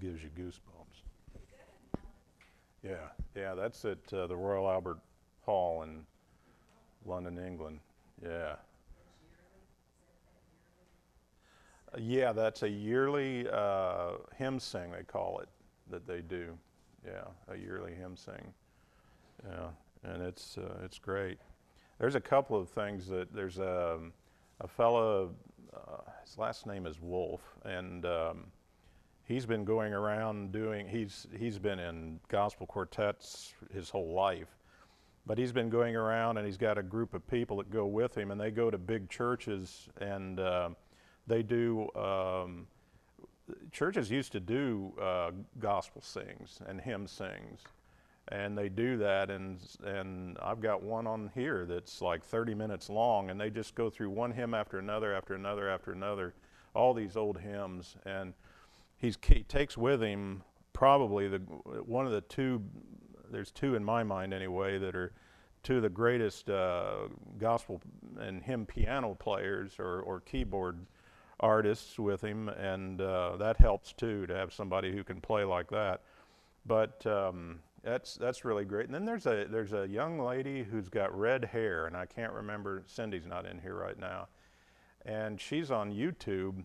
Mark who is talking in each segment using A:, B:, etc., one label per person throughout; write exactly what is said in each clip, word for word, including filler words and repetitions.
A: gives you goosebumps. Yeah, yeah, that's at uh, the Royal Albert Hall in London, England. Yeah. Uh, Yeah, that's a yearly uh, hymn sing, they call it, that they do. Yeah, a yearly hymn sing. Yeah, and it's uh, it's great. There's a couple of things that there's a a fellow, uh, his last name is Wolf, and um, he's been going around doing. He's he's been in gospel quartets his whole life, but he's been going around and he's got a group of people that go with him, and they go to big churches and uh, they do. Um, churches used to do uh, gospel sings and hymn sings, and they do that, and and I've got one on here that's like thirty minutes long, and they just go through one hymn after another after another after another, all these old hymns, and he's, he takes with him probably the one of the two, there's two in my mind anyway, that are two of the greatest uh, gospel and hymn piano players or, or keyboard artists with him, and uh, that helps too, to have somebody who can play like that. But um, that's that's really great. And then there's a there's a young lady who's got red hair, and I can't remember. Cindy's not in here right now, and she's on YouTube,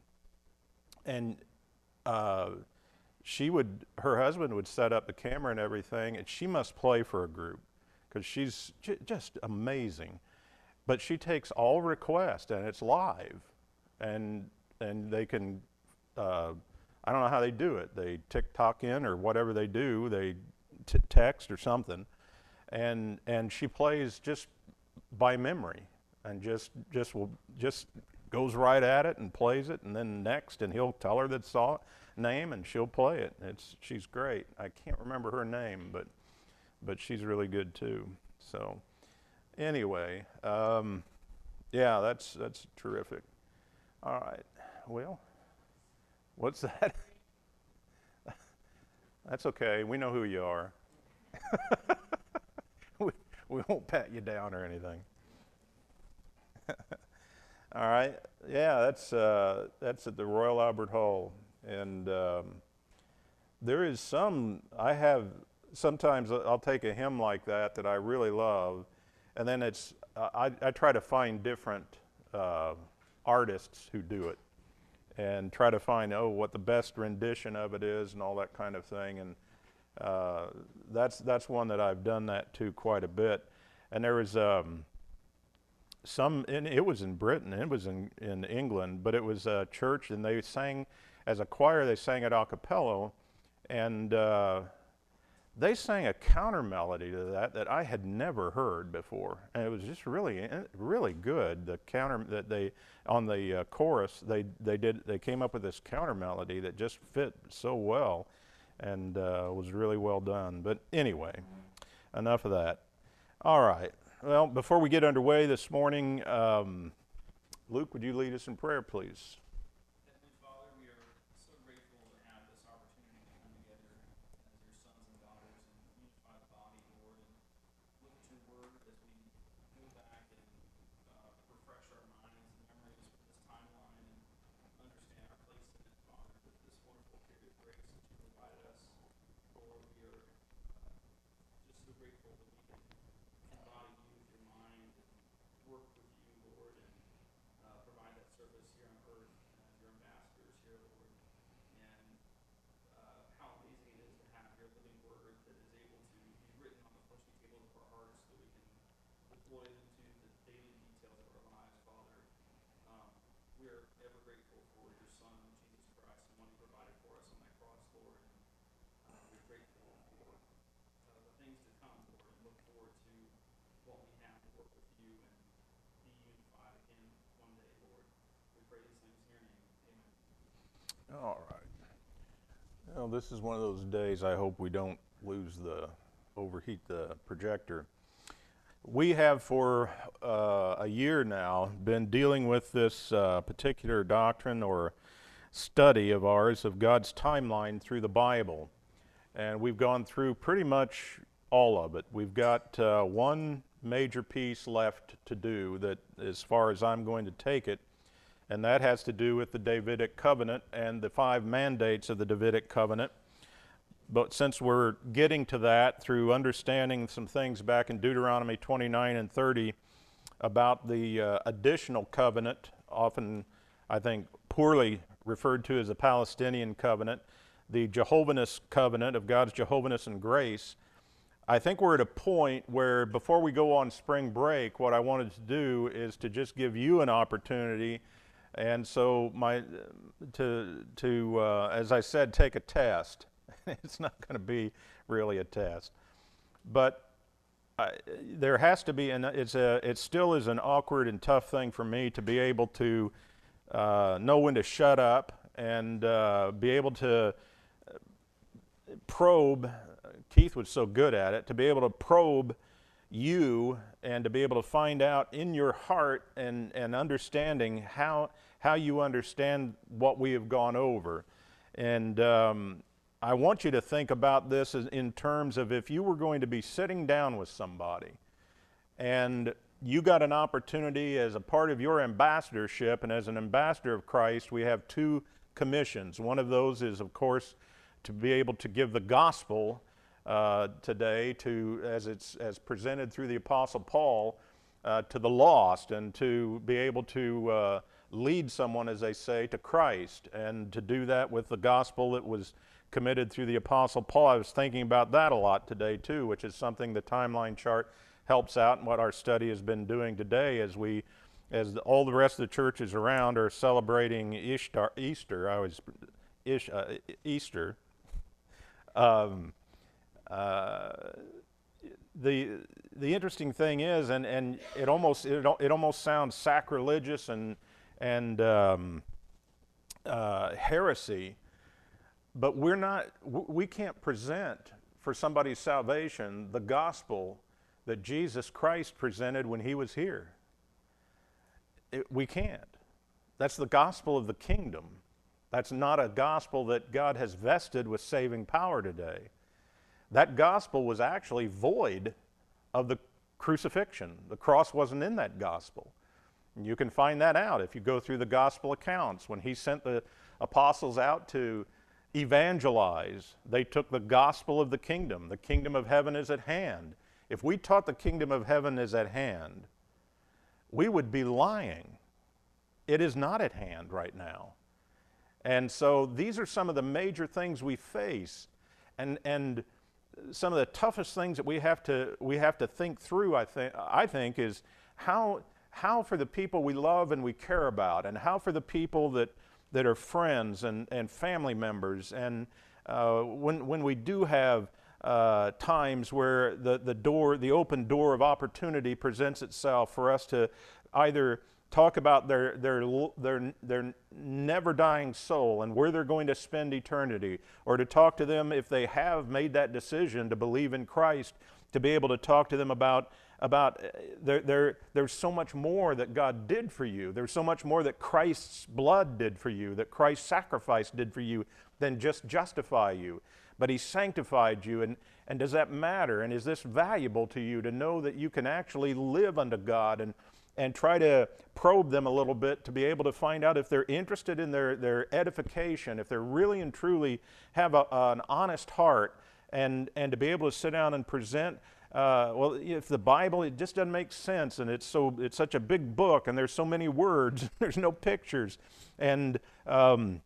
A: and uh, she would her husband would set up the camera and everything, and she must play for a group because she's j- just amazing. But she takes all requests, and it's live, and and they can. Uh, I don't know how they do it. They TikTok in or whatever they do. They t- text or something, and and she plays just by memory, and just just will just goes right at it and plays it, and then next, and he'll tell her the song name, and she'll play it. It's she's great. I can't remember her name, but but she's really good too. So anyway, um, yeah, that's that's terrific. All right, well. What's that? That's okay. We know who you are. we, we won't pat you down or anything. All right. Yeah, that's uh, that's at the Royal Albert Hall, and um, there is some. I have sometimes I'll take a hymn like that that I really love, and then it's I, I try to find different uh, artists who do it, and try to find, oh, what the best rendition of it is and all that kind of thing. And uh, that's that's one that I've done that to quite a bit. And there was um, some, and it was in Britain, it was in, in England, but it was a church, and they sang, as a choir, they sang it a cappella, and uh, they sang a counter melody to that that I had never heard before, and it was just really, really good. The counter that they on the uh, chorus, they they did they came up with this counter melody that just fit so well, and uh, was really well done. But anyway, enough of that. All right. Well, before we get underway this morning, um, Luke, would you lead us in prayer, please? All right. Well, this is one of those days I hope we don't lose the, overheat the projector. We have for uh, a year now been dealing with this uh, particular doctrine or study of ours of God's timeline through the Bible. And we've gone through pretty much all of it. We've got uh, one major piece left to do that, as far as I'm going to take it, and that has to do with the Davidic covenant and the five mandates of the Davidic covenant. but since we're getting to that through understanding some things back in Deuteronomy twenty-nine and thirty about the uh, additional covenant, often I think poorly referred to as the Palestinian covenant, the Jehovah's covenant of God's Jehovah's and grace, I think we're at a point where before we go on spring break, what I wanted to do is to just give you an opportunity, and so my to to uh, as I said, take a test. It's not going to be really a test, but I, there has to be, and it's a it still is an awkward and tough thing for me to be able to uh, know when to shut up and uh, be able to probe. Keith was so good at it, to be able to probe you and to be able to find out in your heart and, and understanding how, how you understand what we have gone over. And um, I want you to think about this as in terms of if you were going to be sitting down with somebody and you got an opportunity as a part of your ambassadorship, and as an ambassador of Christ, we have two commissions. One of those is, of course, to be able to give the gospel Uh, today, to as it's as presented through the Apostle Paul, uh, to the lost, and to be able to uh, lead someone, as they say, to Christ, and to do that with the gospel that was committed through the Apostle Paul. I was thinking about that a lot today too, which is something the timeline chart helps out, and what our study has been doing today as we, as the, all the rest of the churches around are celebrating Ishtar, Easter. I was Ish, uh, Easter. Um, Uh, the the interesting thing is, and, and it almost it, it almost sounds sacrilegious and and um, uh, heresy, but we're not we can't present for somebody's salvation the gospel that Jesus Christ presented when he was here. It, we can't. That's the gospel of the kingdom. That's not a gospel that God has vested with saving power today. That gospel was actually void of the crucifixion. The cross wasn't in that gospel. And you can find that out if you go through the gospel accounts. When he sent the apostles out to evangelize, they took the gospel of the kingdom. The kingdom of heaven is at hand. If we taught the kingdom of heaven is at hand, we would be lying. It is not at hand right now. And so these are some of the major things we face. And, and some of the toughest things that we have to we have to think through, I think, I think, is how how for the people we love and we care about, and how for the people that that are friends and, and family members, and uh, when when we do have uh, times where the the door the open door of opportunity presents itself for us to either talk about their their their their never dying soul and where they're going to spend eternity, or to talk to them if they have made that decision to believe in Christ, to be able to talk to them about about there there there's so much more that God did for you. There's so much more that Christ's blood did for you, that Christ's sacrifice did for you, than just justify you. But he sanctified you, and and does that matter? And is this valuable to you to know that you can actually live unto God, and and try to probe them a little bit to be able to find out if they're interested in their, their edification, if they're really and truly have a, an honest heart, and, and to be able to sit down and present, uh, well, if the Bible, it just doesn't make sense, and it's so it's such a big book, and there's so many words, there's no pictures, and um,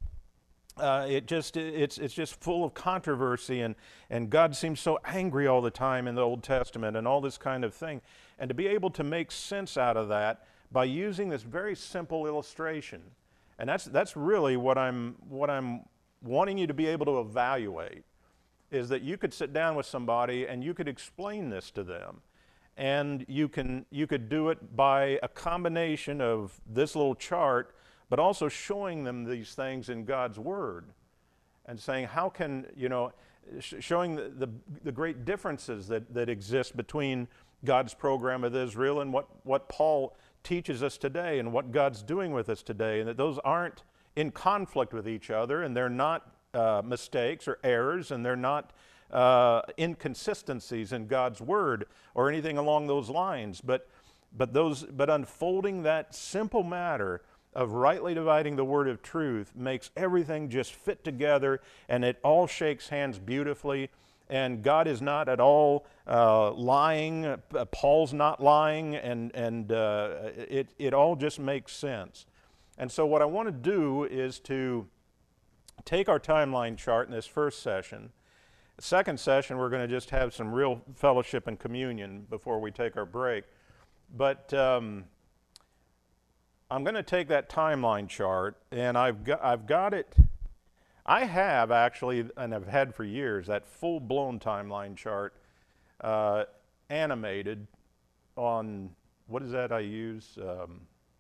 A: uh, it just it's it's just full of controversy, and and God seems so angry all the time in the Old Testament, and all this kind of thing. And to be able to make sense out of that by using this very simple illustration. And that's that's really what I'm what I'm wanting you to be able to evaluate, is that you could sit down with somebody and you could explain this to them. And you can you could do it by a combination of this little chart, but also showing them these things in God's Word, and saying, how can, you know, sh- showing the, the, the great differences that, that exist between God's program with Israel and what, what Paul teaches us today, and what God's doing with us today, and that those aren't in conflict with each other, and they're not uh, mistakes or errors, and they're not uh, inconsistencies in God's Word or anything along those lines, but but those but unfolding that simple matter of rightly dividing the word of truth makes everything just fit together, and it all shakes hands beautifully. And God is not at all uh, lying. Uh, Paul's not lying, and and uh, it it all just makes sense. And so what I want to do is to take our timeline chart in this first session. The second session, we're going to just have some real fellowship and communion before we take our break. But um, I'm going to take that timeline chart, and I've got, I've got it. I have actually, and I've had for years, that full-blown timeline chart uh, animated on, what is that I use? Um,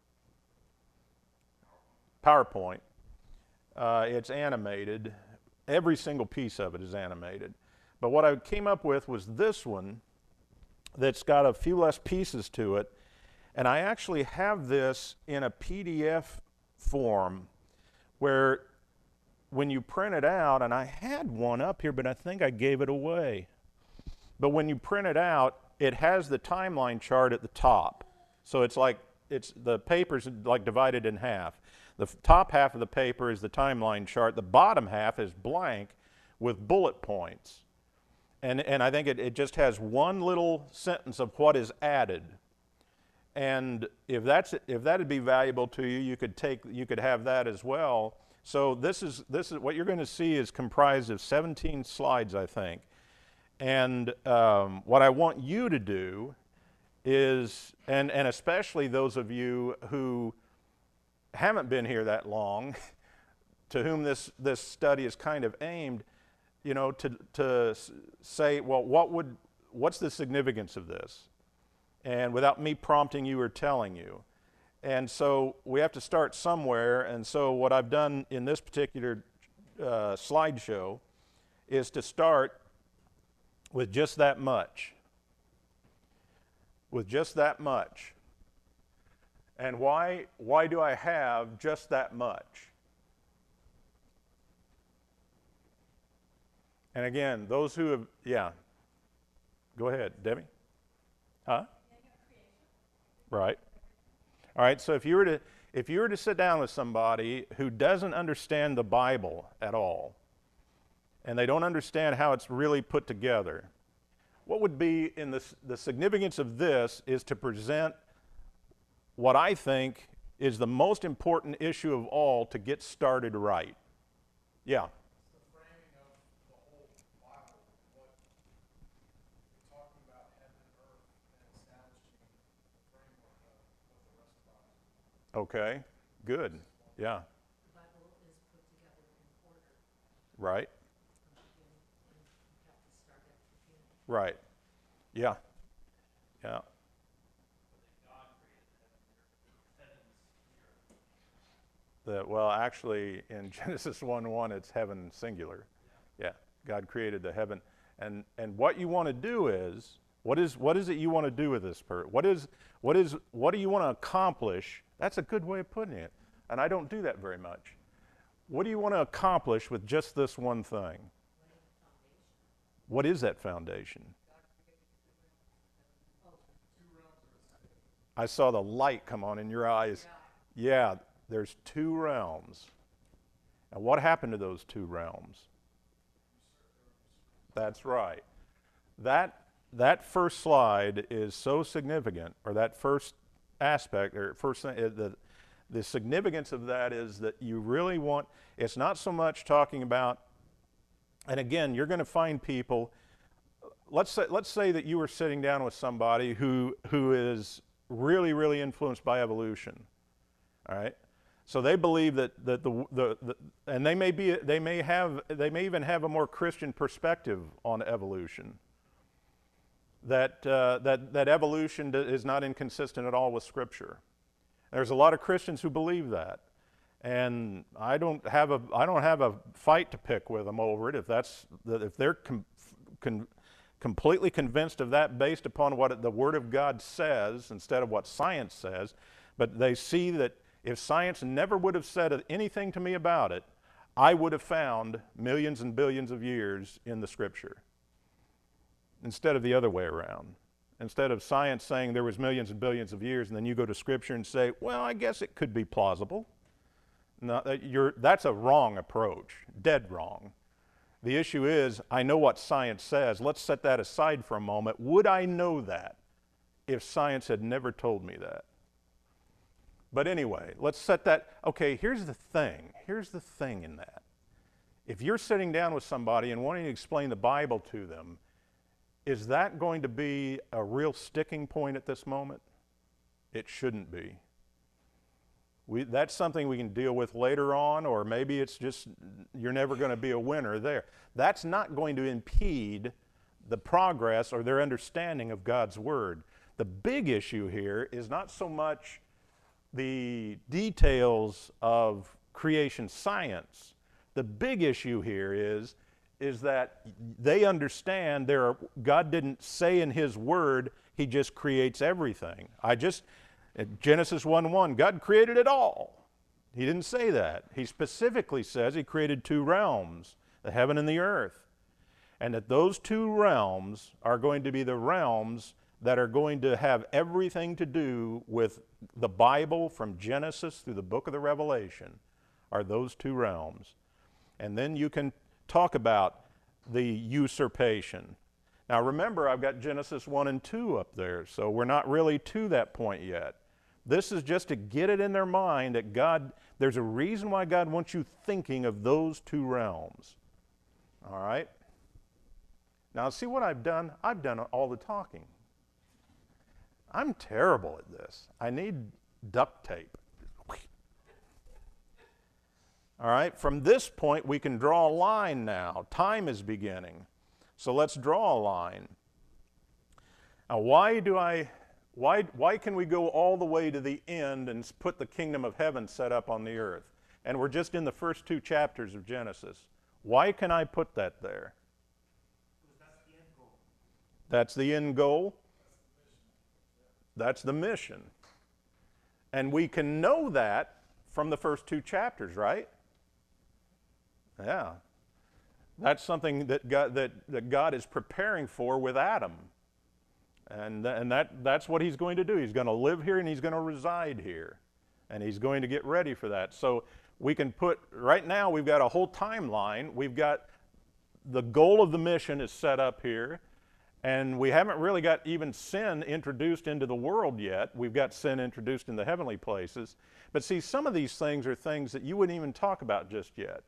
A: PowerPoint. Uh, it's animated. Every single piece of it is animated. But what I came up with was this one that's got a few less pieces to it. And I actually have this in a P D F form where when you print it out, and I had one up here, but I think I gave it away. But when you print it out, it has the timeline chart at the top. So it's like, it's the paper's like divided in half. The top half of the paper is the timeline chart. The bottom half is blank with bullet points. And, and I think it, it just has one little sentence of what is added. And if that's if that'd be valuable to you, you could take you could have that as well. So this is this is what you're going to see is comprised of seventeen slides, I think. And um, what I want you to do is, and and especially those of you who haven't been here that long, to whom this this study is kind of aimed, you know, to to say, well, what would what's the significance of this? And without me prompting you or telling you. And so we have to start somewhere, and so what I've done in this particular uh, slideshow is to start with just that much. With just that much. And why, why do I have just that much? And again, those who have, yeah. Go ahead, Debbie. Huh? Right. All right, so if you were to if you were to sit down with somebody who doesn't understand the Bible at all, and they don't understand how it's really put together, what would be in the the significance of this is to present what I think is the most important issue of all to get started right. Yeah. Okay, good. Yeah.
B: The Bible is put together in order.
A: Right.
B: And, and you have to start at the beginning.
A: Right. Yeah. Yeah. The, well, actually, in Genesis one one, it's heaven singular. Yeah. Yeah. God created the heaven. And and what you want to do is, what is what is it you want to do with this person? What is what is what do you want to accomplish? That's a good way of putting it. And I don't do that very much. What do you want to accomplish with just this one thing? What is that foundation? I saw the light come on in your eyes. Yeah, there's two realms. And what happened to those two realms? That's right. That that first slide is so significant, or that first aspect, or first thing, the, the significance of that is that you really want, it's not so much talking about, and again, you're going to find people, let's say, let's say that you were sitting down with somebody who, who is really, really influenced by evolution, all right? So they believe that, that the, the, the, and they may be, they may have, they may even have a more Christian perspective on evolution. That, uh, that, that evolution is not inconsistent at all with Scripture. There's a lot of Christians who believe that. And I don't have a, I don't have a fight to pick with them over it if, that's, if they're com, com, completely convinced of that based upon what the Word of God says instead of what science says. But they see that if science never would have said anything to me about it, I would have found millions and billions of years in the Scripture, instead of the other way around. Instead of science saying there was millions and billions of years, and then you go to Scripture and say, well, I guess it could be plausible. No, that you're, that's a wrong approach, dead wrong. The issue is, I know what science says. Let's set that aside for a moment. Would I know that if science had never told me that? But anyway, let's set that. Okay, here's the thing. Here's the thing in that. If you're sitting down with somebody and wanting to explain the Bible to them, is that going to be a real sticking point at this moment? It shouldn't be. We, that's something we can deal with later on, or maybe it's just you're never going to be a winner there. That's not going to impede the progress or their understanding of God's Word. The big issue here is not so much the details of creation science. The big issue here is, is that they understand there are, God didn't say in His Word, He just creates everything. I just, in Genesis one one, God created it all. He didn't say that. He specifically says He created two realms, the heaven and the earth. And that those two realms are going to be the realms that are going to have everything to do with the Bible from Genesis through the book of the Revelation, are those two realms. And then you can talk about the usurpation. Now remember, I've got Genesis one and two up there, so we're not really to that point yet. This is just to get it in their mind that God, there's a reason why God wants you thinking of those two realms. All right? Now see what I've done? I've done all the talking. I'm terrible at this. I need duct tape. All right, from this point we can draw a line now. Time is beginning. So let's draw a line. Now why do I, why, why can we go all the way to the end and put the kingdom of heaven set up on the earth? And we're just in the first two chapters of Genesis. Why can I put that there?
C: Because that's the end goal.
A: That's the end goal? That's the mission. And we can know that from the first two chapters, right? Yeah. That's something that God, that, that God is preparing for with Adam. And, and that, that's what He's going to do. He's going to live here and He's going to reside here. And He's going to get ready for that. So we can put, right now we've got a whole timeline. We've got the goal of the mission is set up here. And we haven't really got even sin introduced into the world yet. We've got sin introduced in the heavenly places. But see, some of these things are things that you wouldn't even talk about just yet.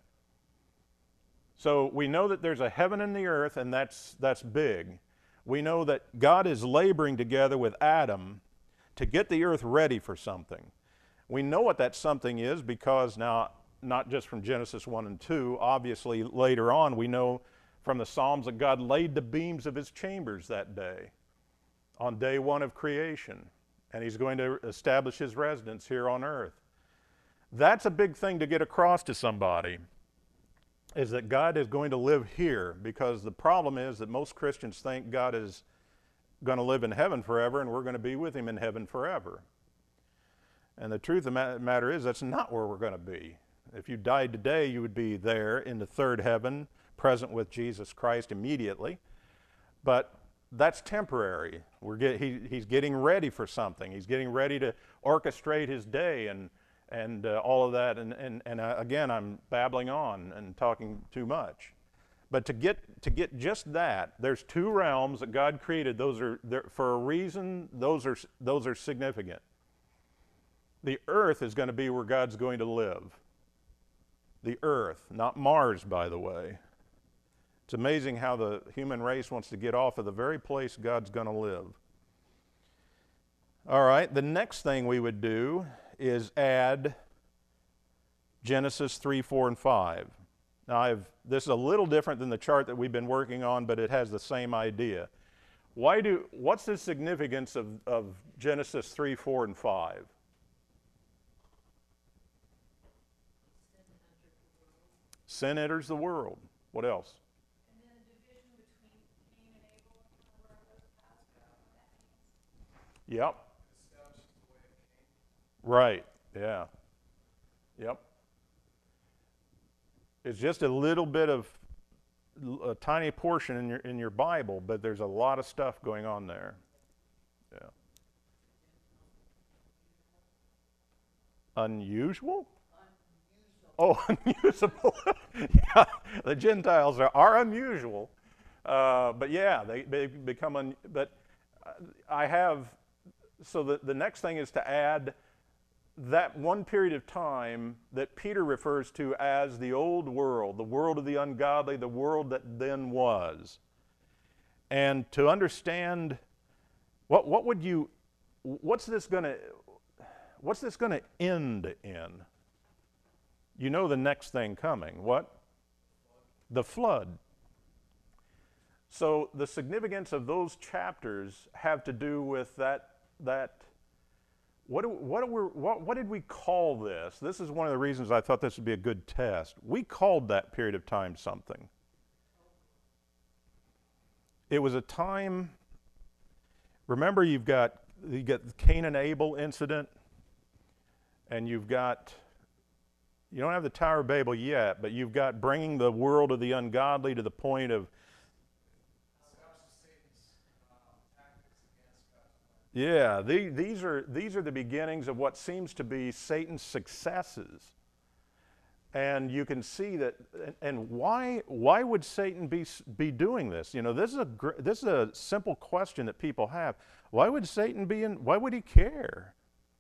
A: So we know that there's a heaven and the earth, and that's, that's big. We know that God is laboring together with Adam to get the earth ready for something. We know what that something is because now, not just from Genesis one and two, obviously later on we know from the Psalms that God laid the beams of His chambers that day, on day one of creation, and He's going to establish His residence here on earth. That's a big thing to get across to somebody, is that God is going to live here, because the problem is that most Christians think God is going to live in heaven forever and we're going to be with Him in heaven forever. And the truth of the matter is that's not where we're going to be. If you died today, you would be there in the third heaven, present with Jesus Christ immediately. But that's temporary. We're get, he, he's getting ready for something. He's getting ready to orchestrate His day and, and uh, all of that. And, and, and uh, again, I'm babbling on and talking too much. But to get, to get just that, there's two realms that God created. Those are, for a reason, those are, those are significant. The earth is going to be where God's going to live. The earth, not Mars, by the way. It's amazing how the human race wants to get off of the very place God's going to live. All right, the next thing we would do is add Genesis three, four, and five. Now, I've, this is a little different than the chart that we've been working on, but it has the same idea. Why do, what's the significance of, of Genesis three, four, and five? Sin enters the world. What else?
B: And then a division between Cain and Abel, where those paths go, what that means.
A: Yep.
C: Establishes the way of Cain.
A: Right. Yeah. Yep. It's just a little bit of a tiny portion in your in your Bible, but there's a lot of stuff going on there. Yeah. Unusual? Oh, unusable. Yeah, the Gentiles are, are unusual. Uh, but yeah, they, they become, un, but I have, so the, the next thing is to add that one period of time that Peter refers to as the old world, the world of the ungodly, the world that then was. And to understand, what, what would you, what's this going to, what's this going to end in? You know the next thing coming. What? The flood. So the significance of those chapters have to do with that, that what, do, what, do we, what, what did we call this? This is one of the reasons I thought this would be a good test. We called that period of time something. It was a time, remember you've got, you got the Cain and Abel incident, and you've got, you don't have the Tower of Babel yet, but you've got bringing the world of the ungodly to the point of, yeah, the, these are these are the beginnings of what seems to be Satan's successes, and you can see that. And why why would Satan be be doing this? You know, this is a this is a simple question that people have. Why would Satan be in? Why would he care?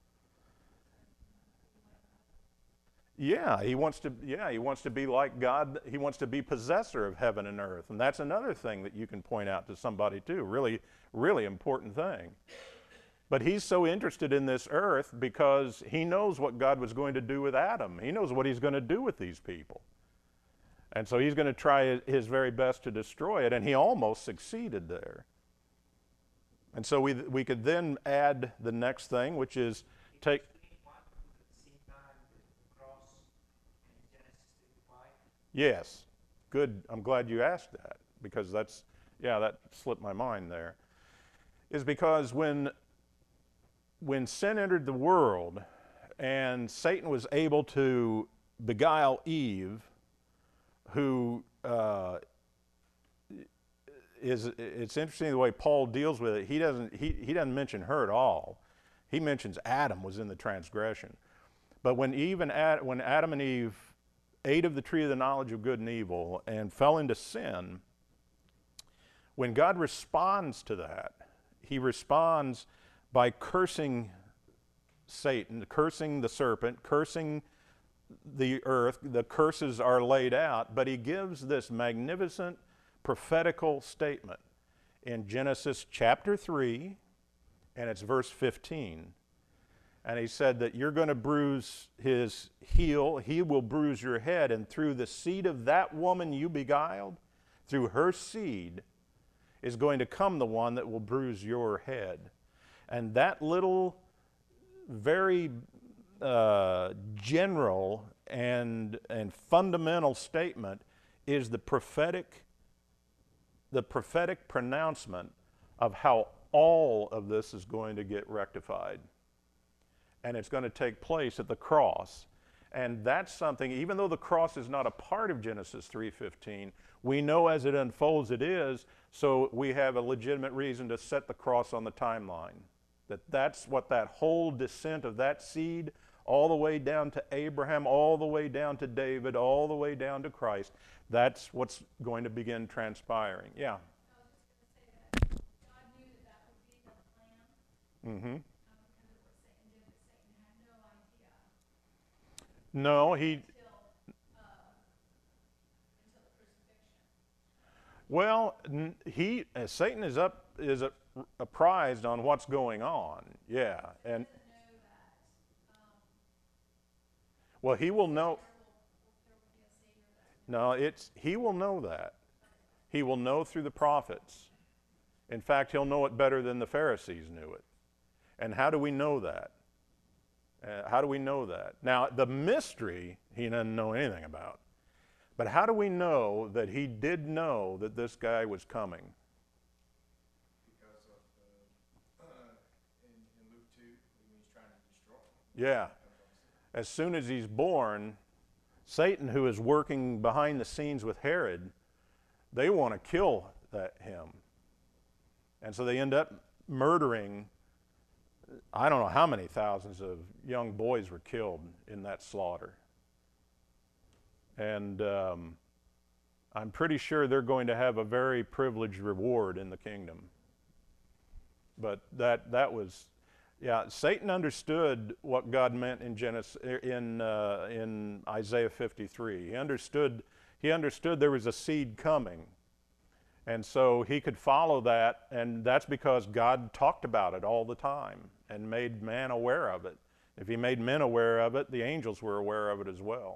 A: Yeah, he wants to. Yeah, he wants to be like God. He wants to be possessor of heaven and earth, and that's another thing that you can point out to somebody too. Really, really important thing. But he's so interested in this earth because he knows what God was going to do with Adam. He knows what he's going to do with these people. And so he's going to try his very best to destroy it, and he almost succeeded there. And so we, we could then add the next thing, which is take... Yes, good. I'm glad you asked that, because that's, yeah, that slipped my mind there. Is because when... When sin entered the world and Satan was able to beguile Eve, who uh, is, it's interesting the way Paul deals with it. He doesn't, he, he doesn't mention her at all. He mentions Adam was in the transgression. But when, Eve and Ad, when Adam and Eve ate of the tree of the knowledge of good and evil and fell into sin, when God responds to that, he responds by cursing Satan, cursing the serpent, cursing the earth. The curses are laid out, but he gives this magnificent prophetical statement in Genesis chapter three, and it's verse fifteen. And he said that you're going to bruise his heel, he will bruise your head, and through the seed of that woman you beguiled, through her seed is going to come the one that will bruise your head. And that little, very uh, general and, and fundamental statement is the prophetic, the prophetic pronouncement of how all of this is going to get rectified. And it's going to take place at the cross. And that's something, even though the cross is not a part of Genesis three fifteen, we know as it unfolds it is, so we have a legitimate reason to set the cross on the timeline. That that's what that whole descent of that seed, all the way down to Abraham, all the way down to David, all the way down to Christ, that's what's going to begin transpiring. Yeah?
B: I was just going to say that God knew that that would be the plan.
A: Mm-hmm.
B: Um, because of what Satan did, but Satan had no idea.
A: No, he...
B: Until, uh, until the crucifixion.
A: Well, n- he, uh, Satan is up, is a, apprised on what's going on. Yeah, and
B: He doesn't know that. Um,
A: well, he will know.
B: there will, there will be a Savior that
A: No, it's he will know that. He will know through the prophets. In fact, he'll know it better than the Pharisees knew it. And how do we know that? Uh, how do we know that? Now, the mystery he doesn't know anything about. But how do we know that he did know that this guy was coming?
C: Because of, uh, in, in Luke two, when he's trying to destroy him.
A: Yeah. As soon as he's born, Satan, who is working behind the scenes with Herod, they want to kill that him. And so they end up murdering I don't know how many thousands of young boys were killed in that slaughter. And um, I'm pretty sure they're going to have a very privileged reward in the kingdom. But that that was, yeah, Satan understood what God meant in Genesis, in uh, in Isaiah fifty-three. He understood he understood there was a seed coming. And so he could follow that, and that's because God talked about it all the time and made man aware of it. If he made men aware of it, the angels were aware of it as well.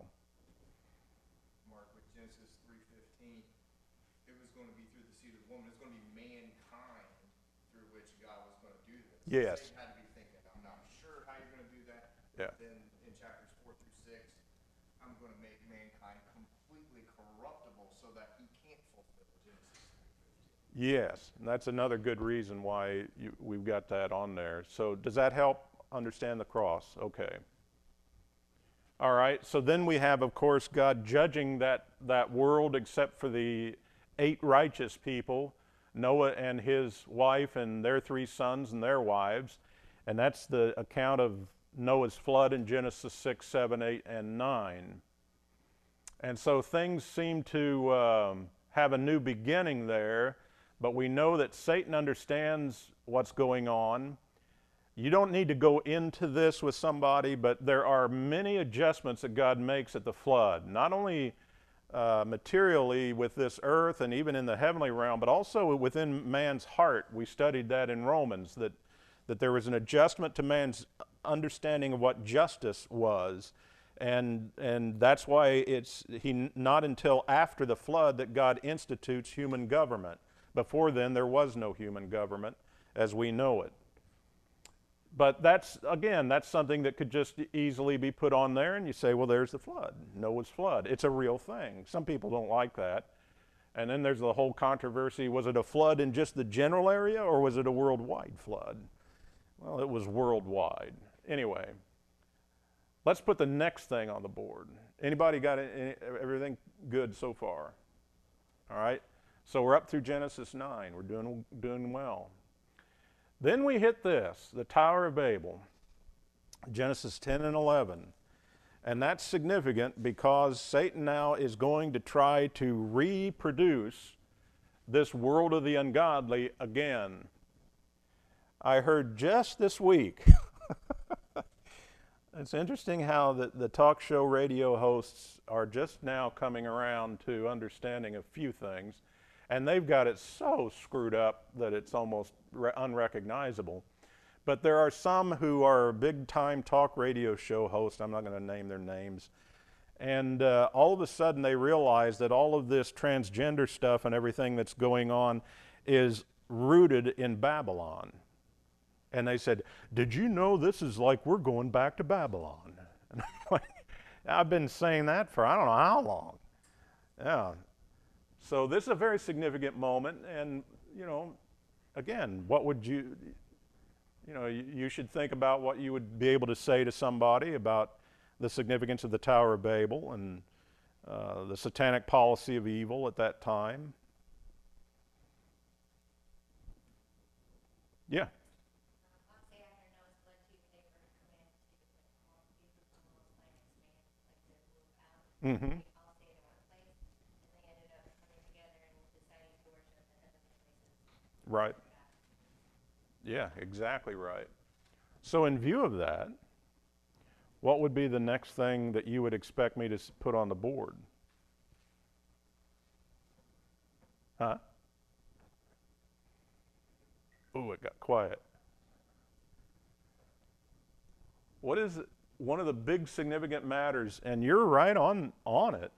C: Mark, with Genesis three fifteen, it was going to be through the seed of the woman. It's going to be mankind through which God was going to do this.
A: Yes.
C: Satan had to be thinking, I'm not sure how you're going to do that.
A: Yeah.
C: Then in chapters four through six, I'm going to make mankind completely corruptible so that he can't fulfill Genesis three fifteen.
A: Yes, and that's another good reason why you, we've got that on there. So does that help understand the cross? Okay. All right, so then we have, of course, God judging that, that world except for the eight righteous people, Noah and his wife and their three sons and their wives. And that's the account of Noah's flood in Genesis six, seven, eight, and nine. And so things seem to um, have a new beginning there, but we know that Satan understands what's going on. You don't need to go into this with somebody, but there are many adjustments that God makes at the flood, not only uh, materially with this earth and even in the heavenly realm, but also within man's heart. We studied that in Romans, that, that there was an adjustment to man's understanding of what justice was. And, and that's why it's he, not until after the flood that God institutes human government. Before then, there was no human government as we know it. But that's, again, that's something that could just easily be put on there, and you say, well, there's the flood, Noah's flood. It's a real thing. Some people don't like that. And then there's the whole controversy, was it a flood in just the general area, or was it a worldwide flood? Well, it was worldwide. Anyway, let's put the next thing on the board. Anybody got any, everything good so far? All right, so we're up through Genesis nine. We're doing, doing well. Then we hit this, the Tower of Babel, Genesis ten and eleven. And that's significant because Satan now is going to try to reproduce this world of the ungodly again. I heard just this week, it's interesting how the, the talk show radio hosts are just now coming around to understanding a few things. And they've got it so screwed up that it's almost re- unrecognizable. But there are some who are big-time talk radio show hosts. I'm not going to name their names. And uh, all of a sudden they realize that all of this transgender stuff and everything that's going on is rooted in Babylon. And they said, did you know this is like we're going back to Babylon? And I'm like, I've been saying that for I don't know how long. Yeah. So this is a very significant moment, and, you know, again, what would you, you know, you, you should think about what you would be able to say to somebody about the significance of the Tower of Babel and uh, the satanic policy of evil at that time. Yeah. Mm-hmm. Right. Yeah, exactly right. So in view of that, what would be the next thing that you would expect me to put on the board? Huh? Ooh, it got quiet. What is one of the big significant matters, and you're right on, on it.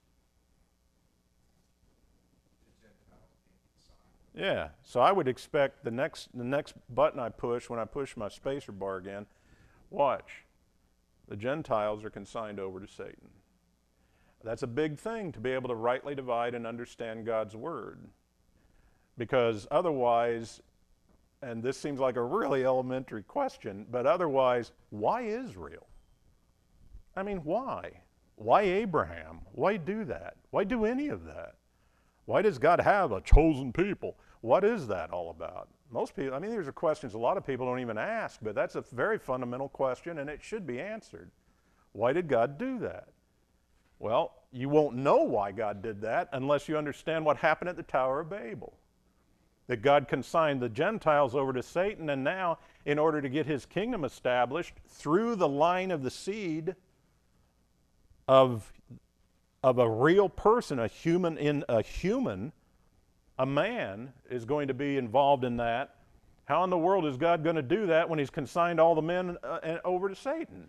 A: Yeah, so I would expect the next the next button I push, when I push my spacer bar again, watch, the Gentiles are consigned over to Satan. That's a big thing, to be able to rightly divide and understand God's word. Because otherwise, and this seems like a really elementary question, but otherwise, why Israel? I mean, why? Why Abraham? Why do that? Why do any of that? Why does God have a chosen people? What is that all about? Most people, I mean, these are questions a lot of people don't even ask, but that's a very fundamental question, and it should be answered. Why did God do that? Well, you won't know why God did that unless you understand what happened at the Tower of Babel. That God consigned the Gentiles over to Satan, and now, in order to get his kingdom established through the line of the seed of, of a real person, a human in a human, a man is going to be involved in that. How in the world is God going to do that when he's consigned all the men uh, over to Satan?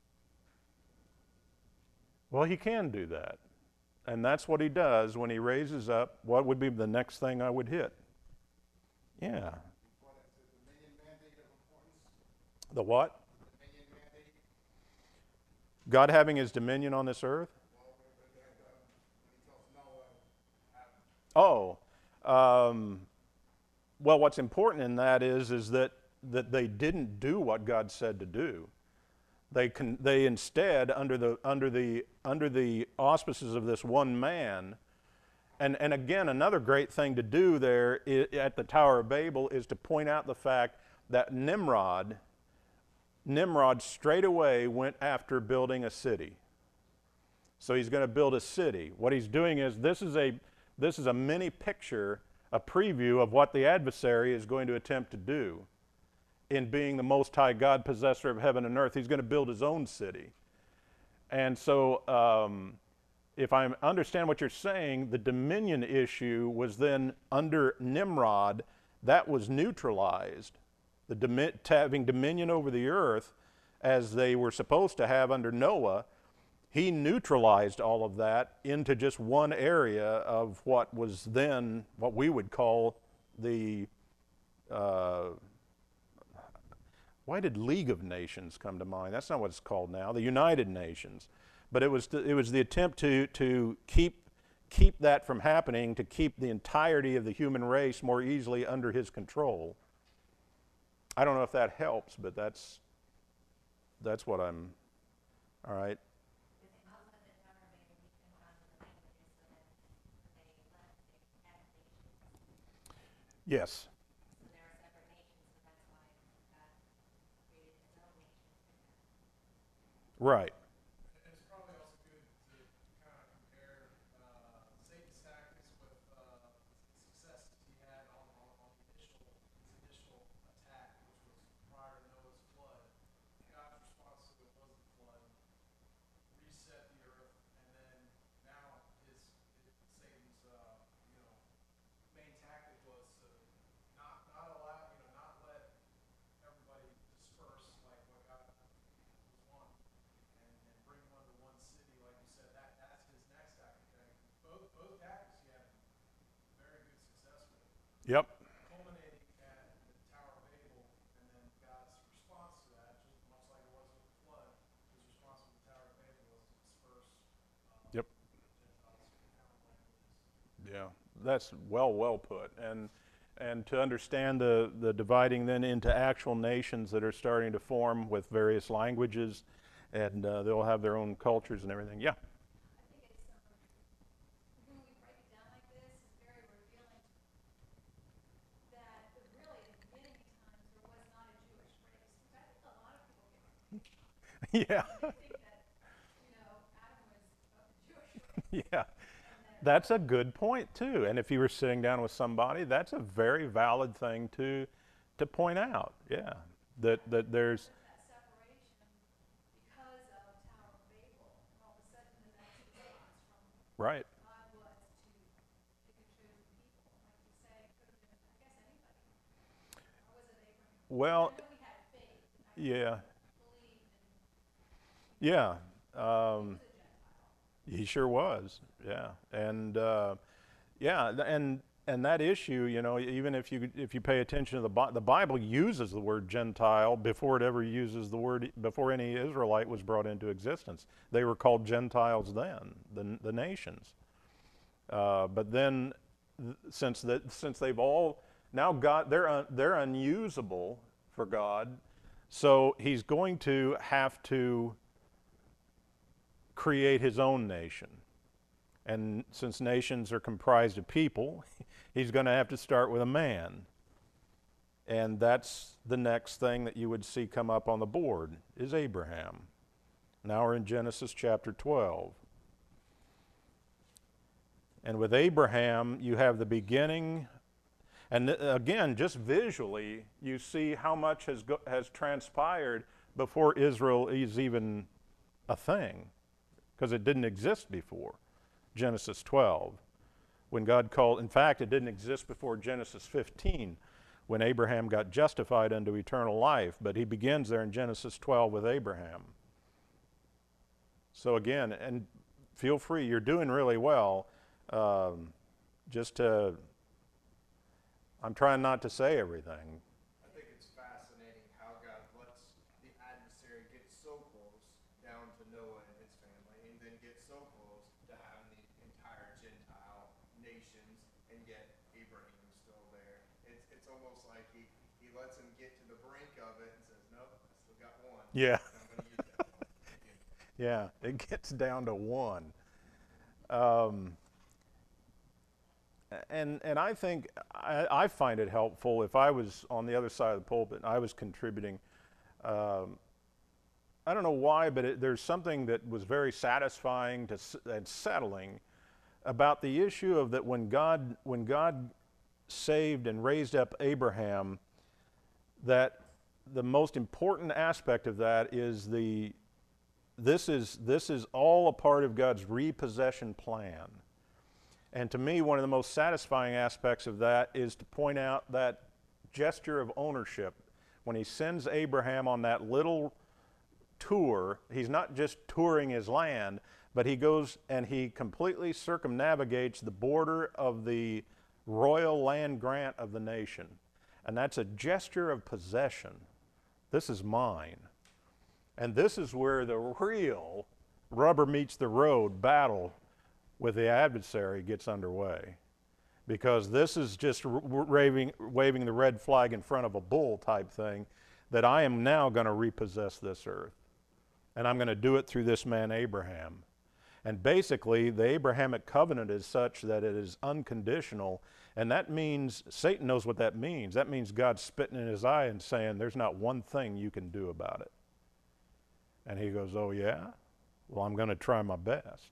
A: Well, he can do that. And that's what he does when he raises up. What would be the next thing I would hit? Yeah. The what? God having his dominion on this earth? Oh. Um, well, what's important in that is, is that, that they didn't do what God said to do. They, con, they instead, under the, under, the, under the auspices of this one man, and, and again, another great thing to do there is, at the Tower of Babel is to point out the fact that Nimrod, Nimrod straight away went after building a city. So he's going to build a city. What he's doing is, this is a, this is a mini picture, a preview of what the adversary is going to attempt to do. In being the Most High God, possessor of heaven and earth, he's going to build his own city. And so, um, if I understand what you're saying, the dominion issue was then under Nimrod, that was neutralized. The domi- having dominion over the earth, as they were supposed to have under Noah, he neutralized all of that into just one area of what was then what we would call the uh, why did League of Nations come to mind? That's not what it's called now, the United Nations. But it was, to, it was the attempt to, to keep, keep that from happening, to keep the entirety of the human race more easily under his control. I don't know if that helps, but that's, that's what I'm, all right. Yes. Right.
C: And it's probably also good to kind of compare uh, Satan's tactics with uh, the successes he had on, on, on the initial, his initial attack, which was prior to Noah's flood. God's response to it was the flood, reset the earth, and then now his, his Satan's uh, you know main tactic was to not not allow you know not let everybody disperse like what God was wanting. And, and bring them under one city, like you said, that, that's his next tactic. Both, both tactics he had very good success with.
A: Yep.
C: Culminating at the Tower of Babel, and then God's response to that, just much like it was with the flood, his response to the Tower of Babel was to disperse uh,
A: Yep.
C: Gentiles from foreign languages.
A: Yeah, that's well, well put. And and to understand the, the dividing then into actual nations that are starting to form with various languages, and uh, they'll have their own cultures and everything. Yeah.
B: I think it's, um, when we break it down like this, it's very revealing that really at the beginning of times there was not a Jewish race, which I think a lot of people get.
A: Yeah.
B: They think that, you know, Adam was of the Jewish race.
A: Yeah. That's a good point too. And if you were sitting down with somebody, that's a very valid thing to to point out. Yeah. That that there's
B: That separation because of Tower of Babel, and all of a sudden then that's the difference from
A: right.
B: God was to pick and choose the people. Like you say, it could have been, I guess, anybody. Or was it Abraham?
A: Well,
B: I know he had faith. And I
A: yeah.
B: believed and
A: Yeah. Um,
B: he was a Gentile.
A: he sure was. Yeah. And uh, yeah, th- and and that issue, you know, even if you if you pay attention to the Bi- the Bible uses the word Gentile before it ever uses the word before any Israelite was brought into existence. They were called Gentiles then, the the nations. Uh, but then, th- since that since they've all now got they're un, they're unusable for God, so He's going to have to create His own nation. And since nations are comprised of people, he's going to have to start with a man. And that's the next thing that you would see come up on the board is Abraham. Now we're in Genesis chapter twelve. And with Abraham, you have the beginning. And th- again, just visually, you see how much has, go- has transpired before Israel is even a thing, because it didn't exist before Genesis twelve. When God called, in fact, it didn't exist before Genesis fifteen, when Abraham got justified unto eternal life. But he begins there in Genesis twelve with Abraham. So again, and feel free, you're doing really well. Um, just to, I'm trying not to say everything.
D: I think it's fascinating how God lets the adversary get so close down to Noah and his family, and then get so close to having the entire Gentile nations, and yet Abraham is still there. It's it's almost like he, he lets him get to the brink of it and says, nope, I still got one.
A: Yeah.
D: I'm going to use that one.
A: Yeah, it gets down to one. Um, and and I think I, I find it helpful if I was on the other side of the pulpit and I was contributing. Um, I don't know why, but it, there's something that was very satisfying to, and settling about the issue of that when God when God saved and raised up Abraham, that the most important aspect of that is the This is, this is all a part of God's repossession plan. And to me, one of the most satisfying aspects of that is to point out that gesture of ownership. When he sends Abraham on that little tour, he's not just touring his land, but he goes and he completely circumnavigates the border of the royal land grant of the nation. And that's a gesture of possession. This is mine. And this is where the real rubber meets the road battle with the adversary gets underway. Because this is just waving, waving the red flag in front of a bull type thing, that I am now going to repossess this earth. And I'm going to do it through this man Abraham. And basically, the Abrahamic covenant is such that it is unconditional. And that means, Satan knows what that means. That means God's spitting in his eye and saying, there's not one thing you can do about it. And he goes, oh yeah? Well, I'm going to try my best.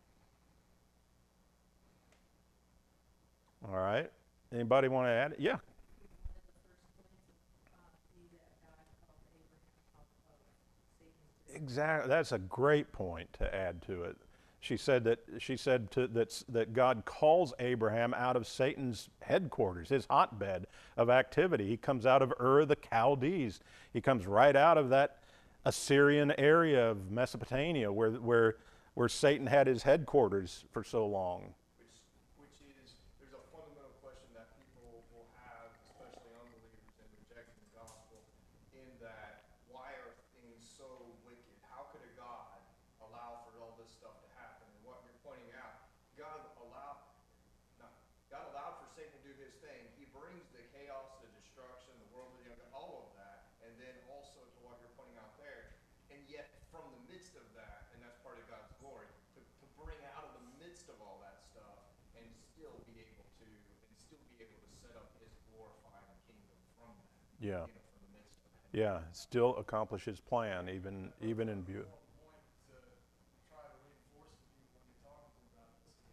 A: All right. Anybody want to add? Yeah. Exactly. That's a great point to add to it. She said that she said to, that that God calls Abraham out of Satan's headquarters, his hotbed of activity. He comes out of Ur the Chaldees. He comes right out of that Assyrian area of Mesopotamia, where where where Satan had his headquarters for so long.
D: Which, which is, there's a fundamental question that people will have, especially unbelievers, in rejecting the gospel, in that, why are things so wicked? How could a God allow for all this stuff to happen? And what you're pointing out, God allowed, not, God allowed for Satan to do his thing. He brings the chaos, the destruction, the world, you know, all of that, and then also to what you're pointing out there. And yet, from the midst of that, and that's part of God's glory, to, to bring out of the midst of all that stuff and still be able to, and still be able to set up his glorifying kingdom from that.
A: Yeah.
D: You know, from the midst of that.
A: Yeah. Still accomplish his plan, even even in view.
C: Point to try to reinforce to people when you're talking to them about this is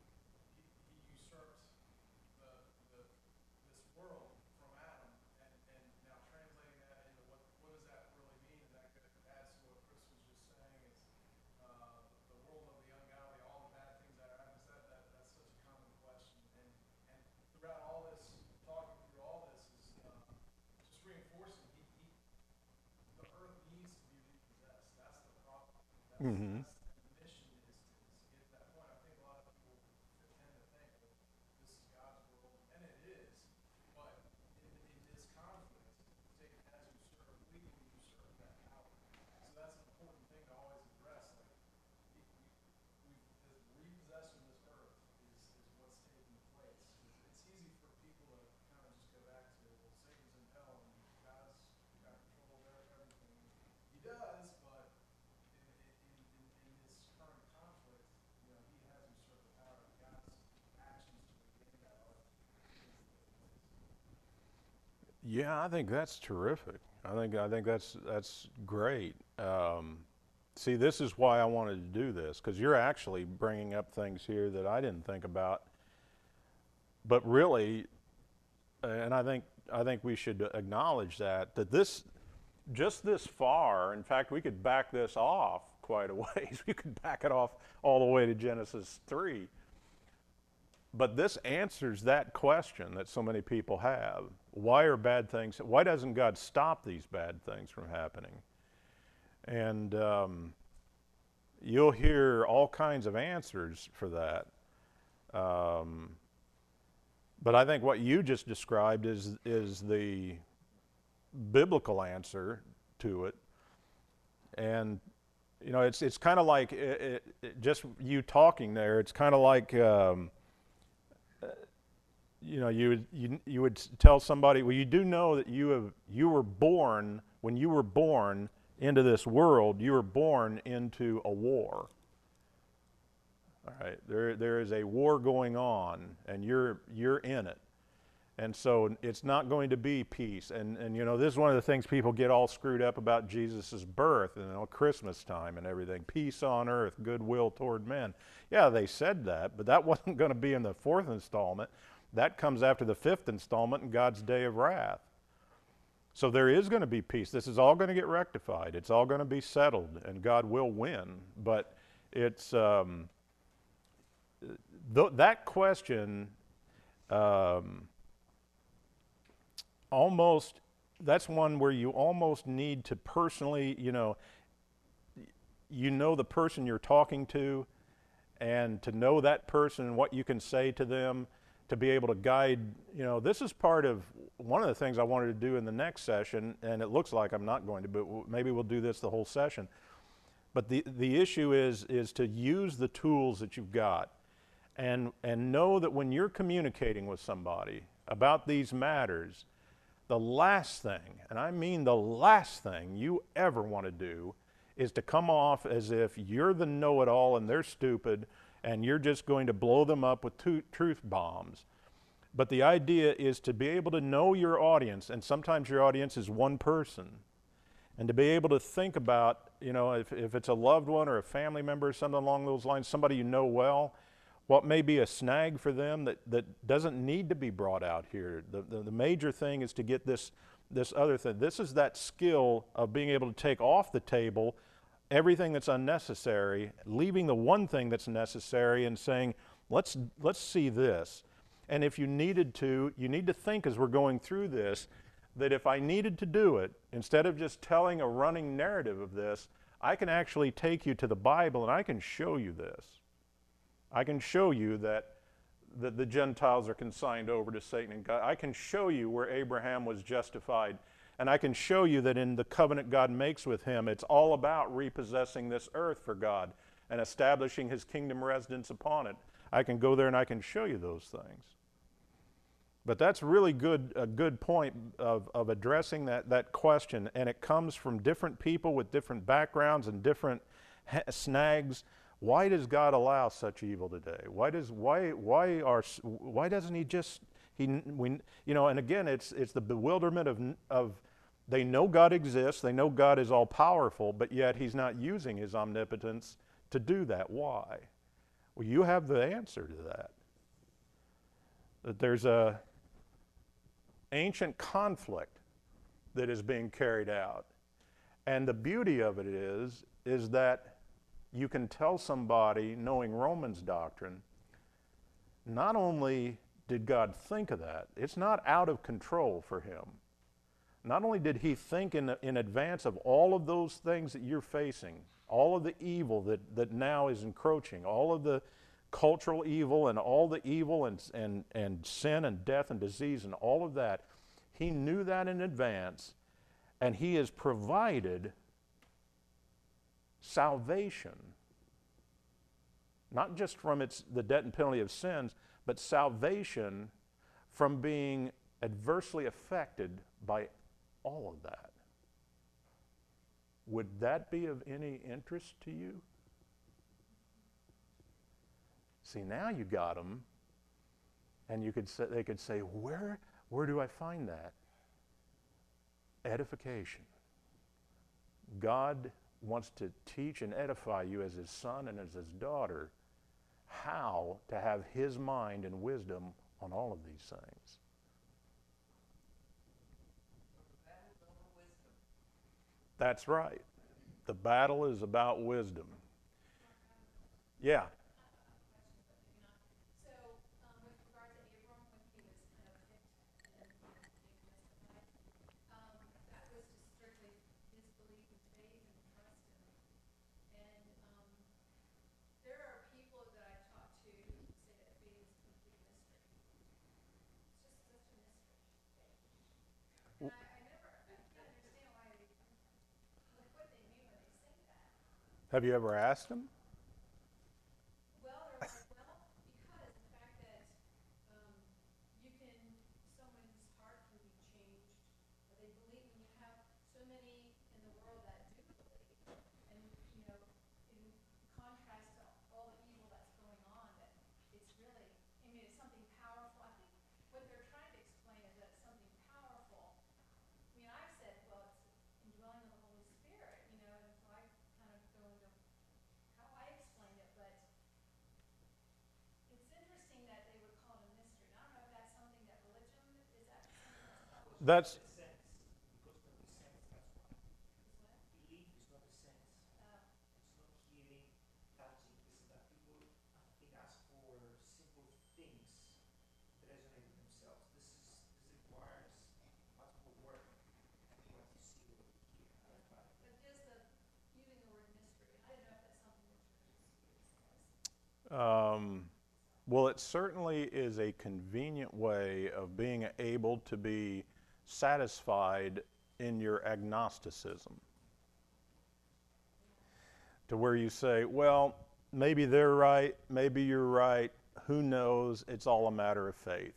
C: he, he usurped the, the, this world from Adam, and, and now translating that into what, what does that really mean? And that could add to what Chris was just saying is uh, the world of the ungodly, all the bad things that are happening. That, that, that's such a common question. And, and throughout all this, talking through all this is uh, just reinforcing he, he, the earth needs to be repossessed. That's the problem. That's,
A: Mm-hmm.
C: that's the mission is to, is to get to that point. I think a lot of people tend to think, well, this is God's world, and it is. But in, in this conflict, Satan has usurped, we can usurp that power. So that's an important thing to always address. Like, we, we, we, the repossession of this earth is, is what's taking place. It's, it's easy for people to kind of just go back to, well, Satan's in hell and God's got control of everything. He does, but in, in, in, in
A: Yeah, I think that's terrific. I think I think that's that's great. Um, see, this is why I wanted to do this, because you're actually bringing up things here that I didn't think about. But really, and I think I think we should acknowledge that that this just this far. In fact, we could back this off quite a ways. We could back it off all the way to Genesis three. But this answers that question that so many people have. Why are bad things, why doesn't God stop these bad things from happening? And um, you'll hear all kinds of answers for that. Um, but I think what you just described is, is the biblical answer to it. And, you know, it's, it's kind of like, it, it, it, just you talking there, it's kind of like, um, you know, you would, you, you would tell somebody, well, you do know that you have, you were born, when you were born into this world, you were born into a war. All right, there, there is a war going on, and you're, you're in it. And so it's not going to be peace. And, and you know, this is one of the things people get all screwed up about Jesus' birth, and you know, Christmas time and everything. Peace on earth, goodwill toward men. Yeah, they said that, but that wasn't going to be in the fourth installment. That comes after the fifth installment in God's day of wrath. So there is going to be peace. This is all going to get rectified. It's all going to be settled, and God will win. But it's um, th- that question um, almost, that's one where you almost need to personally, you know, you know the person you're talking to, and to know that person and what you can say to them, to be able to guide, you know, this is part of one of the things I wanted to do in the next session, and it looks like I'm not going to, but maybe we'll do this the whole session. But the, the issue is, is to use the tools that you've got, and, and know that when you're communicating with somebody about these matters, the last thing, and I mean the last thing you ever want to do, is to come off as if you're the know-it-all and they're stupid, and you're just going to blow them up with tu- truth bombs. But the idea is to be able to know your audience, and sometimes your audience is one person, and to be able to think about, you know, if, if it's a loved one or a family member or something along those lines, somebody you know well, what may be a snag for them that, that doesn't need to be brought out here. The, the, the major thing is to get this, this other thing. This is that skill of being able to take off the table everything that's unnecessary, leaving the one thing that's necessary and saying, let's, let's see this. And if you needed to, you need to think as we're going through this, that if I needed to do it, instead of just telling a running narrative of this, I can actually take you to the Bible and I can show you this. I can show you that, that the Gentiles are consigned over to Satan and God. I can show you where Abraham was justified. And I can show you that in the covenant God makes with him, it's all about repossessing this earth for God and establishing his kingdom residence upon it. I can go there and I can show you those things. But that's really good, a good point of, of addressing that, that question, and it comes from different people with different backgrounds and different ha- snags. Why does God allow such evil today? Why does why why are why doesn't He just He we you know? And again, it's it's the bewilderment of of they know God exists, they know God is all powerful, but yet He's not using His omnipotence to do that. Why? Well, you have the answer to that. That there's a ancient conflict that is being carried out. And the beauty of it is, is that you can tell somebody, knowing Romans doctrine, not only did God think of that, it's not out of control for him. Not only did he think in, in advance of all of those things that you're facing, all of the evil that, that now is encroaching, all of the cultural evil and all the evil and, and, and sin and death and disease and all of that, he knew that in advance, and he has provided salvation, not just from its, the debt and penalty of sins, but salvation from being adversely affected by all of that. Would that be of any interest to you? See, now you got them, and you could say, they could say, where, where do I find that? edification. God wants to teach and edify you as his son and as his daughter how to have his mind and wisdom on all of these things. That's right. The battle is about wisdom. Yeah.
B: So, um, with regard to Abram, when he was kind of picked and you know, being justified, um, that was just strictly his belief and faith and trust in. And um, there are people that I've talked to who say that faith is a complete mystery. It's just such a mystery. And I, I never, I can't understand why they, what, what they mean when they say that.
A: Have you ever asked him?
B: Well, they're like, well, because the fact that um, you can, someone's heart can be changed, or they believe when you have so many in the world that do believe, and you know, in contrast to all the evil that's going on, that it's really, I mean, it's something powerful. I think what they're trying to explain is that it's something powerful. I mean, I've said, well, it's indwelling of the Holy Spirit, you know, and so I kind of go into how I explain it, but it's interesting that they would call it a mystery. I don't know if that's something that religion, is that something that's called?
A: That's
E: Sense, because not the sense, that's why.
B: Is what?
E: Belief is not the sense.
B: Uh,
E: It's not hearing, touching, this and that. People, I think, ask for simple things that resonate with themselves. This is this requires much more work than what you see or hear. That's why.
B: but just the, using the word mystery, I didn't know if that's something the churches use as.
A: Um, well, it certainly is a convenient way of being able to be satisfied in your agnosticism. To where you say, well, maybe they're right, maybe you're right, who knows, it's all a matter of faith.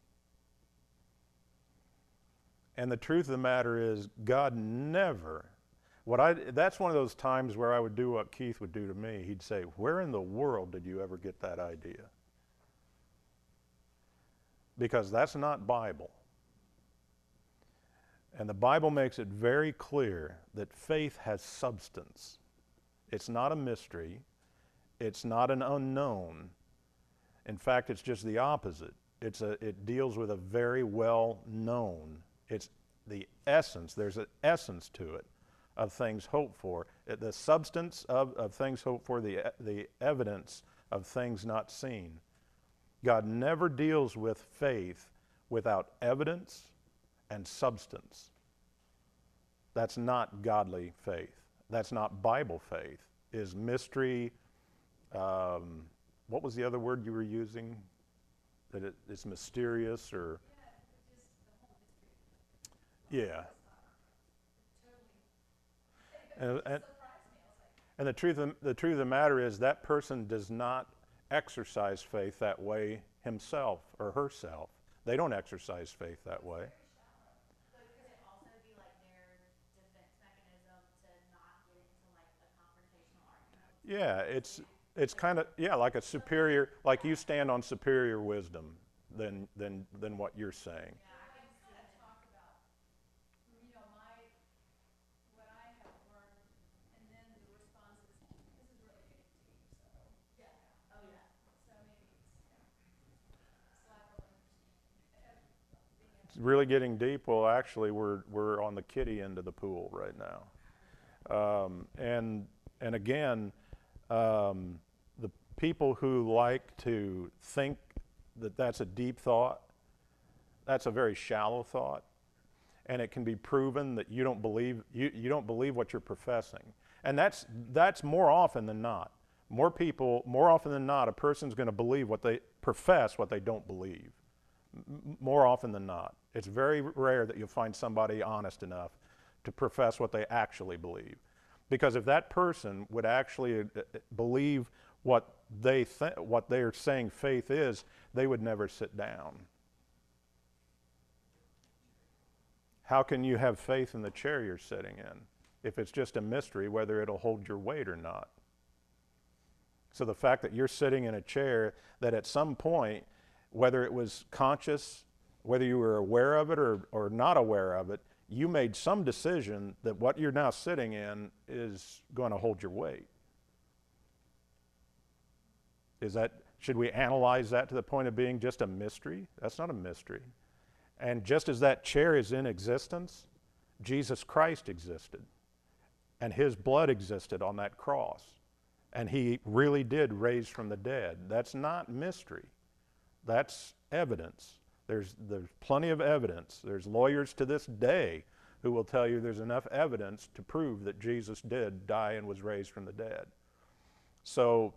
A: And the truth of the matter is, God never, what I, that's one of those times where I would do what Keith would do to me. He'd say, where in the world did you ever get that idea? Because that's not Bible. And the Bible makes it very clear that faith has substance. It's not a mystery. It's not an unknown. In fact, it's just the opposite. It's a, it deals with a very well known. It's the essence. There's an essence to it of things hoped for. It, the substance of, of things hoped for, the, the evidence of things not seen. God never deals with faith without evidence and substance. That's not godly faith. That's not Bible faith. Is mystery, um, what was the other word you were using? That it, it's mysterious or?
B: Yeah, it's just the whole mystery.
A: Yeah.
B: Totally. It,
A: And,
B: it
A: and,
B: just surprised me. I was like,
A: and the truth of, the truth of the matter is that person does not exercise faith that way himself or herself. They don't exercise faith that way.
F: But could it also be like their defense mechanism to not get into like a confrontational argument?
A: Yeah, it's it's kind of, yeah, like a superior, like you stand on superior wisdom than than than what you're saying.
F: Yeah, I can see
B: kind of
F: it.
B: talk about, you know, my, what I have learned, and then the response is, this is really getting deep, so. Yeah.
F: Oh, yeah.
B: So maybe it's, yeah, slap of understanding.
A: It's really getting deep. Well, actually, we're we're on the kiddie end of the pool right now, um, and and again, um, the people who like to think that that's a deep thought, that's a very shallow thought, and it can be proven that you don't believe you, you don't believe what you're professing, and that's that's more often than not. More people, more often than not, a person's going to believe what they profess, what they don't believe. M- more often than not, it's very rare that you'll find somebody honest enough to profess what they actually believe, because if that person would actually uh, believe what they th- what they're saying faith is, they would never sit down. How can you have faith in the chair you're sitting in if it's just a mystery whether it'll hold your weight or not? So the fact that you're sitting in a chair that at some point, whether it was conscious, whether you were aware of it or, or not aware of it, you made some decision that what you're now sitting in is going to hold your weight. Is that, should we analyze that to the point of being just a mystery? That's not a mystery. And just as that chair is in existence, Jesus Christ existed. And his blood existed on that cross. And he really did raise from the dead. That's not mystery. That's evidence. There's, there's plenty of evidence. There's lawyers to this day who will tell you there's enough evidence to prove that Jesus did die and was raised from the dead. So,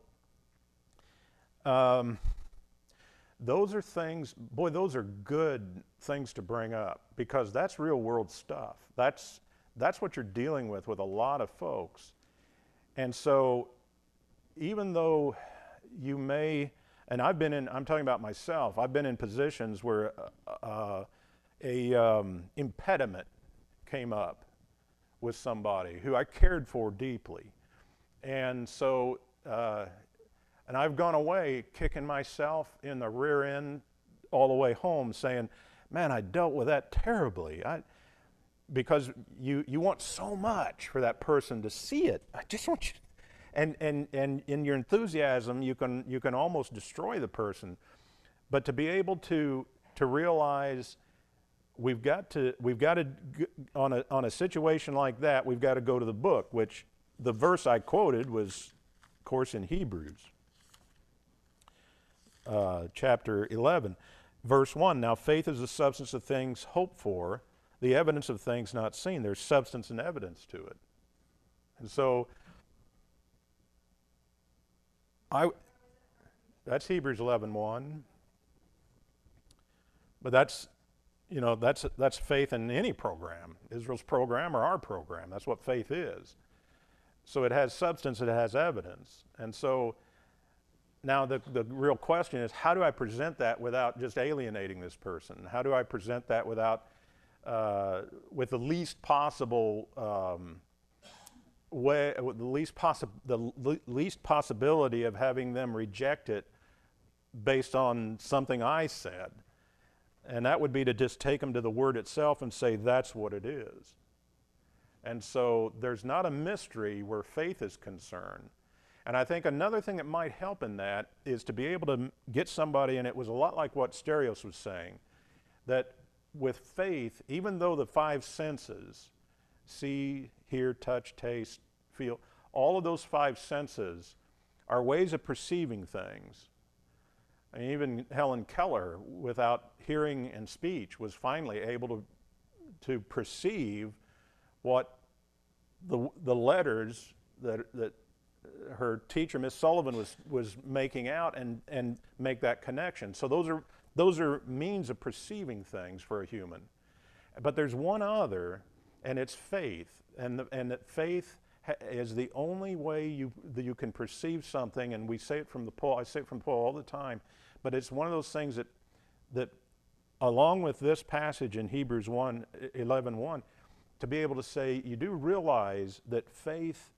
A: um, those are things, boy, those are good things to bring up, because that's real world stuff. That's, that's what you're dealing with with a lot of folks. And so, even though you may, and I've been in, I'm talking about myself, I've been in positions where uh, a um, impediment came up with somebody who I cared for deeply. And so, uh, and I've gone away kicking myself in the rear end all the way home saying, man, I dealt with that terribly. I, because you, you want so much for that person to see it. I just want you, and, and, and in your enthusiasm, you can, you can almost destroy the person. But to be able to, to realize we've got to, we've got to, on a, on a situation like that, we've got to go to the book, which the verse I quoted was, of course, in Hebrews. Uh, chapter eleven, verse one. Now faith is the substance of things hoped for, the evidence of things not seen. There's substance and evidence to it. And so, I, that's Hebrews eleven one. But that's, you know, that's, that's faith in any program, Israel's program or our program. That's what faith is. So it has substance, it has evidence. And so, now, the, the real question is, how do I present that without just alienating this person? How do I present that without, uh, with the least possible um, way, with the least possi- the le- least possibility of having them reject it based on something I said? And that would be to just take them to the Word itself and say, that's what it is. And so there's not a mystery where faith is concerned. And I think another thing that might help in that is to be able to get somebody, and it was a lot like what Stereos was saying, that with faith, even though the five senses, see, hear, touch, taste, feel, all of those five senses are ways of perceiving things. And even Helen Keller, without hearing and speech, was finally able to, to perceive what the, the letters that, that her teacher, Miss Sullivan, was, was making out and, and make that connection. So those are, those are means of perceiving things for a human. But there's one other, and it's faith. And, the, and that faith ha- is the only way you, that you can perceive something, and we say it from the Paul, I say it from Paul all the time, but it's one of those things that, that along with this passage in Hebrews one, eleven one, to be able to say, you do realize that faith,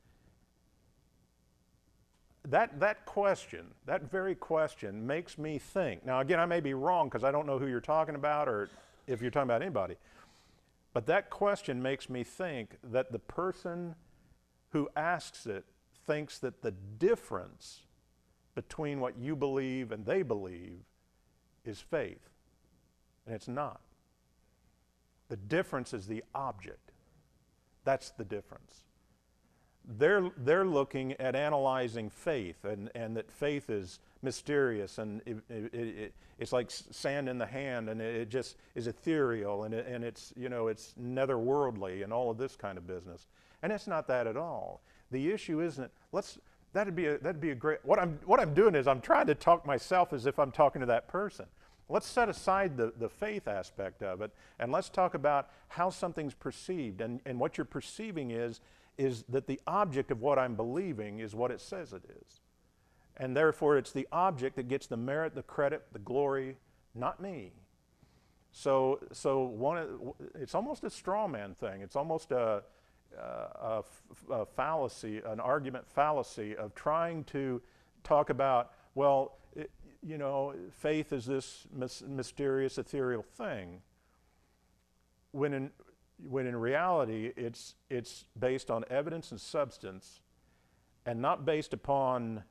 A: That, that question, that very question makes me think. Now, again, I may be wrong because I don't know who you're talking about or if you're talking about anybody. But that question makes me think that the person who asks it thinks that the difference between what you believe and they believe is faith. And it's not. The difference is the object. That's the difference. They're, they're looking at analyzing faith, and, and that faith is mysterious, and it, it, it, it's like sand in the hand, and it, it just is ethereal, and, it, and it's, you know, it's netherworldly, and all of this kind of business. And it's not that at all. The issue isn't, let's, that'd be a, that'd be a great, what I'm, what I'm doing is I'm trying to talk myself as if I'm talking to that person. Let's set aside the, the faith aspect of it, and let's talk about how something's perceived, and, and what you're perceiving is, is that the object of what I'm believing is what it says it is. And therefore, it's the object that gets the merit, the credit, the glory, not me. So, so one, it's almost a straw man thing. It's almost a, a, a fallacy, an argument fallacy of trying to talk about, well, it, you know, faith is this mysterious, ethereal thing. When in when in reality it's it's based on evidence and substance, and not based upon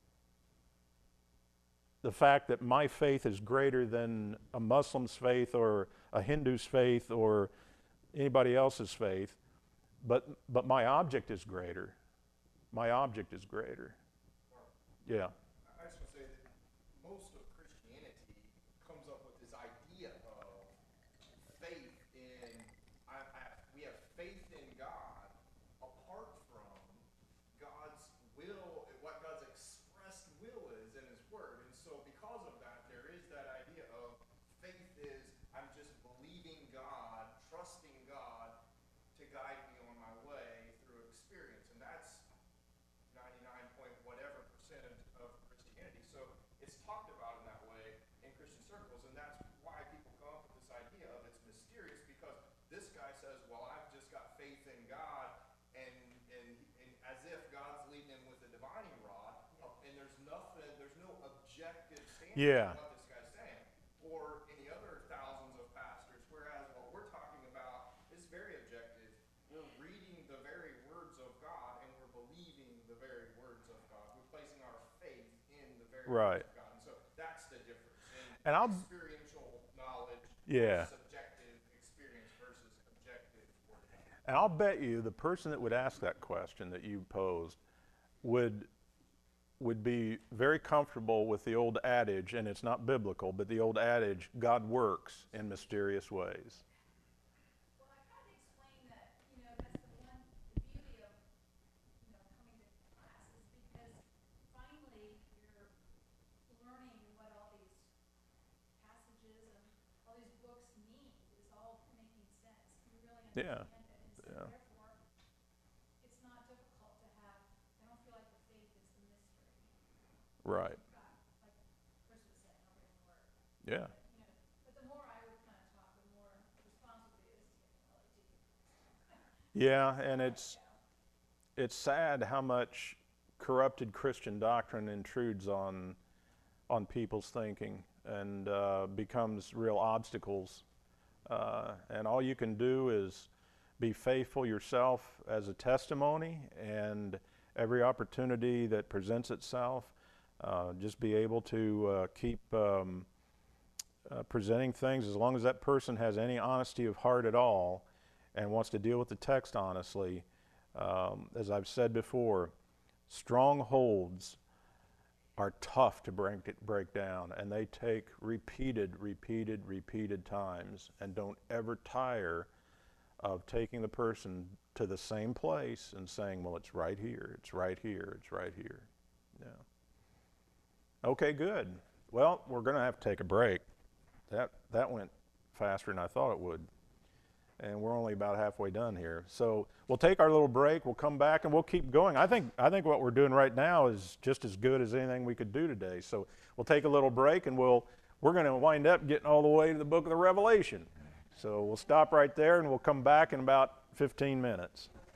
A: the fact that my faith is greater than a Muslim's faith or a Hindu's faith or anybody else's faith, but but my object is greater. My object is greater. Yeah.
D: I just want to say that most of Christianity comes up with this idea of faith in, I, I, we have faith in God apart from God's will, what God's expressed will is in His Word. And so because of that, there is that idea of faith is, I'm just believing God, trusting God to guide me on my way through experience. And that's ninety-nine point whatever percent of, of Christianity. So it's talked about in that way in Christian circles, and that's why people come up with this idea of it's mysterious, because this guy says, well, I've just got faith in God, and, and, and as if God's leading him with a divining rod, and there's nothing, there's no objective standard
A: Yeah.
D: of what this guy's saying. Or any other thousands of pastors, whereas what we're talking about is very objective. We're reading the very words of God, and we're believing the very words of God. We're placing our faith in the very
A: Right.
D: words of God. And so that's the difference.
A: And
D: In
A: I'll-
D: experiential knowledge,
A: Yeah.
D: subjective experience versus objective word.
A: And I'll bet you the person that would ask that question that you posed would would be very comfortable with the old adage, and it's not biblical, but the old adage, God works in mysterious ways.
B: Well, I tried to explain that, you know, that's the one, the beauty of, you know, coming to classes, because finally you're learning what all these passages and all these books mean. It's all making sense. You really
A: Yeah.
B: understand it. And so
A: Yeah.
B: therefore, it's not difficult to have, I don't feel like the faith is the mystery.
A: Right.
B: You've got, like Chris was saying, over in the Word.
A: Yeah.
B: But, you know, but the more I would kind of talk, the more responsible it is to get really deep.
A: Yeah, and it's it's sad how much corrupted Christian doctrine intrudes on on people's thinking and uh, becomes real obstacles. Uh, and all you can do is be faithful yourself as a testimony, and every opportunity that presents itself, uh, just be able to uh, keep um, uh, presenting things, as long as that person has any honesty of heart at all and wants to deal with the text honestly. Um, as I've said before, strongholds are tough to break, it, break down, and they take repeated, repeated, repeated times, and don't ever tire of taking the person to the same place and saying, well, it's right here, it's right here, it's right here. Yeah. Okay, good. Well, we're going to have to take a break. That, that went faster than I thought it would. And we're only about halfway done here. So we'll take our little break, we'll come back, and we'll keep going. I think, I think what we're doing right now is just as good as anything we could do today. So we'll take a little break, and we'll, we're going to wind up getting all the way to the book of the Revelation. So we'll stop right there, and we'll come back in about fifteen minutes.